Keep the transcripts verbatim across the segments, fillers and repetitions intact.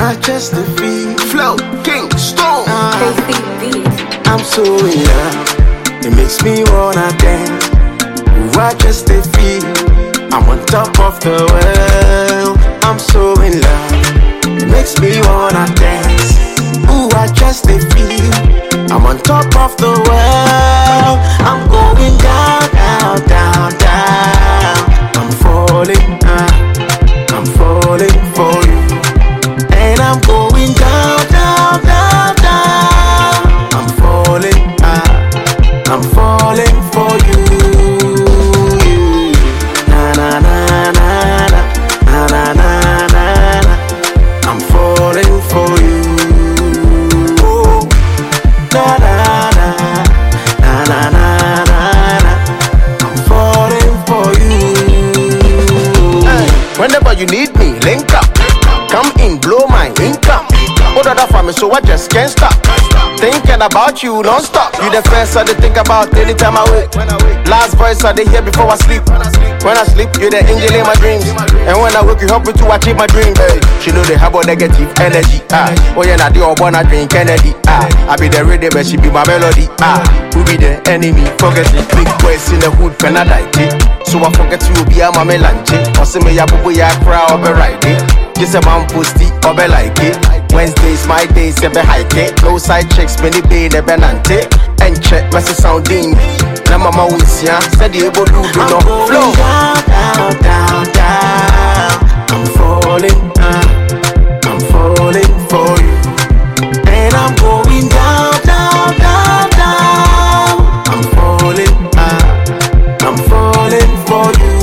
I just the feel. Flow, King, Stone. K C beat. I'm so in love. It makes me wanna dance. Ooh, I just the feel. I'm on top of the world. I'm so in love. It makes me wanna dance. Ooh, I just the feel. I'm on top of the world. I'm going down, down, down, down. I'm falling, uh, I'm falling for you. And I'm going down, down, down, down. I'm falling, uh, I'm falling for you. Na na na na na, na na na na na. I'm falling for you. Oh, na na na, na na na na na. I'm falling for you. Hey, whenever you need me, link up. Come in, blow my income. Put other for me, so I just can't stop. Thinking about you non-stop. You the first I they think about anytime I wake. Last voice I they hear before I sleep. When I sleep, you the angel in my dreams. And when I wake, you help me to achieve my dream. Hey, she know they have a negative energy. Ah, oh yeah, now they all wanna drink Kennedy. Ah, I be the rhythm, but she be my melody. Ah, who be the enemy? Forget it. Big boys in the hood, can I die? So I forget you be a mama lanche. Or say me ya boo ya cry or be right. Just a man posty or be like it. Wednesdays, my days, a be hike it. No side checks, many be the benante. And check, my sounding. Na mama wins ya, said the able to do no flow. Down, down, down, down. I'm falling, uh, I'm falling for you. And I'm going down, down, down, down. I'm falling, uh, I'm falling for you.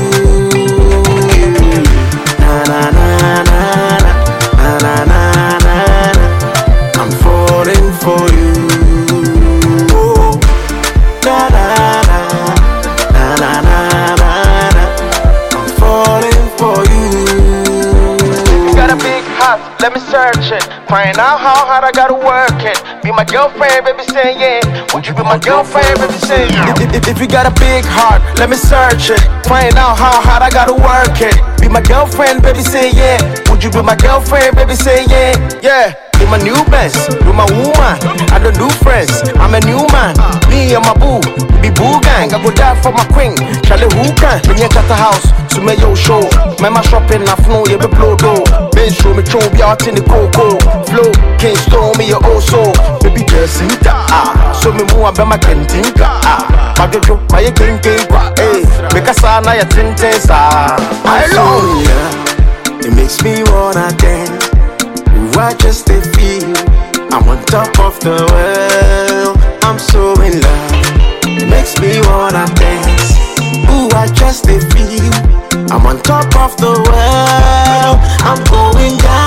Na na na na na, na na na na. I'm falling for you. Oh, na na na, na na na na na. I'm falling for you. You got a big heart, let me search it. Find out how hard I gotta work it. Be my girlfriend, baby, say yeah. Would you be my girlfriend, baby, say yeah. If, if, if you got a big heart, let me search it. Find out how hard I gotta work it. Be my girlfriend, baby, say yeah. Would you be my girlfriend, baby, say yeah. Yeah, be my new best, be my woman. I don't do friends, I'm a new man. Me and my boo, be boo gang. I go die for my queen. Charlie who can? When you at the house, so me yo show. Me my shopping, I flow, you be blow do. Ben show me show, be out in the cocoa. Flow, can't stone me your old soul. Baby just in ah. So me move about my kentinka ah. My girl, my kentinka hey. Because I know your tintins ah. I love you. It makes me wanna dance. Ooh, I just they feel. I'm on top of the world. I'm so in love. It makes me wanna dance. Ooh, I just they feel. I'm on top of the world. I'm going down.